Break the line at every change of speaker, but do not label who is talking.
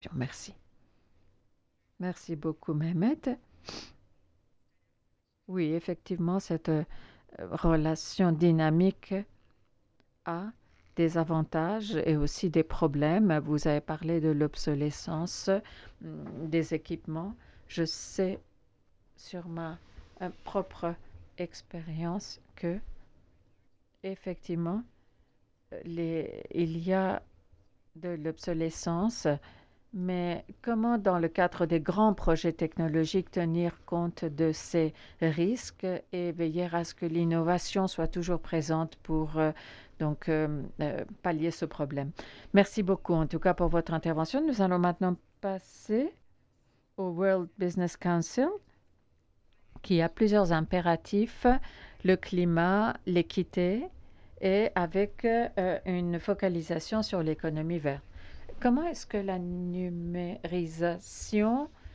Merci. Merci beaucoup, Mehmet. Oui, effectivement, cette relation dynamique a des avantages et aussi des problèmes. Vous avez parlé de l'obsolescence des équipements. Je sais sur ma propre expérience que effectivement il y a de l'obsolescence, mais comment dans le cadre des grands projets technologiques tenir compte de ces risques et veiller à ce que l'innovation soit toujours présente pour pallier ce problème. Merci beaucoup en tout cas pour votre intervention. Nous allons maintenant passer au World Business Council qui a plusieurs impératifs, le climat, l'équité et avec une focalisation sur l'économie verte. Comment est-ce que la numérisation